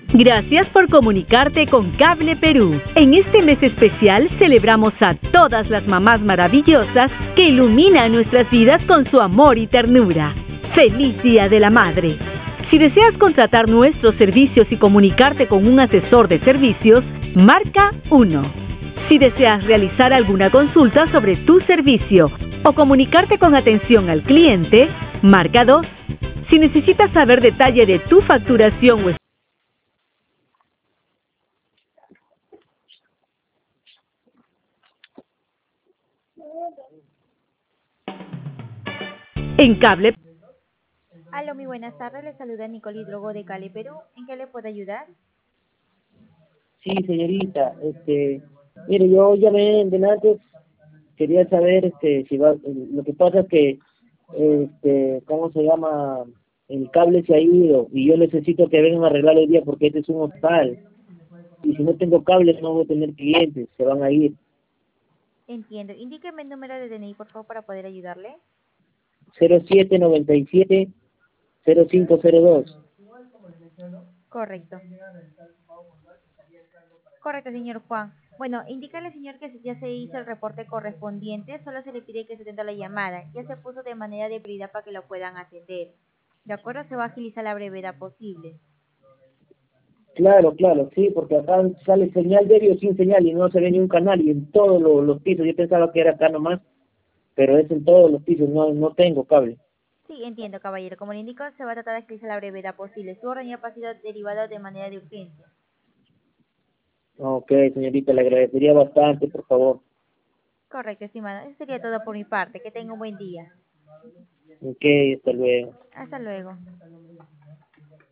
Gracias por comunicarte con Cable Perú. En este mes especial celebramos a todas las mamás maravillosas que iluminan nuestras vidas con su amor y ternura. ¡Feliz Día de la Madre! Si deseas contratar nuestros servicios y comunicarte con un asesor de servicios, marca 1. Si deseas realizar alguna consulta sobre tu servicio o comunicarte con atención al cliente, marca 2. Si necesitas saber detalle de tu facturación o en Cable. Aló, muy buenas tardes. Le saluda Nicole Hidrogo de Cali, Perú. ¿En qué le puedo ayudar? Sí, señorita, mire, yo llamé de antes, quería saber, si va, lo que pasa es que, ¿cómo se llama? El cable se ha ido y yo necesito que vengan a arreglar el día porque este es un hostal y si no tengo cable no voy a tener clientes, se van a ir. Entiendo. Indíqueme el número de DNI, por favor, para poder ayudarle. 0797-0502. Correcto. Correcto, señor Juan. Bueno, indícale, señor, que ya se hizo el reporte correspondiente. Solo se le pide que se atenda a la llamada. Ya se puso de manera de prioridad para que lo puedan atender. ¿De acuerdo? Se va a agilizar la brevedad posible. Claro, claro, sí, porque acá sale señal débil o sin señal y no se ve ni un canal y en todos los pisos, yo pensaba que era acá nomás, pero es en todos los pisos, no tengo cable. Sí, entiendo, caballero. Como le indico, se va a tratar de agilizar la brevedad posible. Su orden ya ha sido derivada de manera de urgencia. Ok, señorita, le agradecería bastante, por favor. Correcto, estimada. Eso sería todo por mi parte. Que tenga un buen día. Ok, hasta luego. Hasta luego.